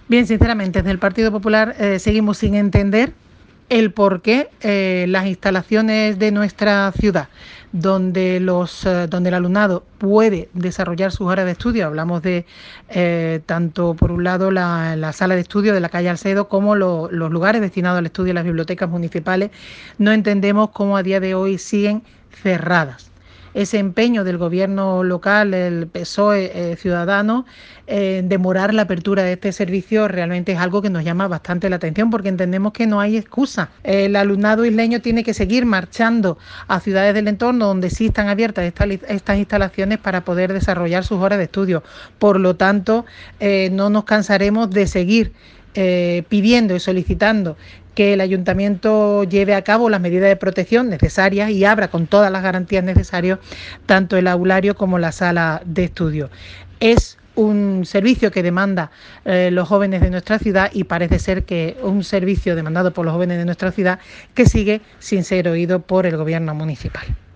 Bien, sinceramente, desde el Partido Popular seguimos sin entender el por qué las instalaciones de nuestra ciudad, donde el alumnado puede desarrollar sus horas de estudio, hablamos de tanto por un lado la sala de estudio de la calle Alcedo como los lugares destinados al estudio y las bibliotecas municipales, no entendemos cómo a día de hoy siguen cerradas. Ese empeño del gobierno local, el PSOE ciudadano, demorar la apertura de este servicio realmente es algo que nos llama bastante la atención, porque entendemos que no hay excusa. El alumnado isleño tiene que seguir marchando a ciudades del entorno donde sí están abiertas estas instalaciones para poder desarrollar sus horas de estudio. Por lo tanto, no nos cansaremos de seguir pidiendo y solicitando que el ayuntamiento lleve a cabo las medidas de protección necesarias y abra con todas las garantías necesarias tanto el aulario como la sala de estudio. Es un servicio que demanda los jóvenes de nuestra ciudad y parece ser que un servicio demandado por los jóvenes de nuestra ciudad que sigue sin ser oído por el gobierno municipal.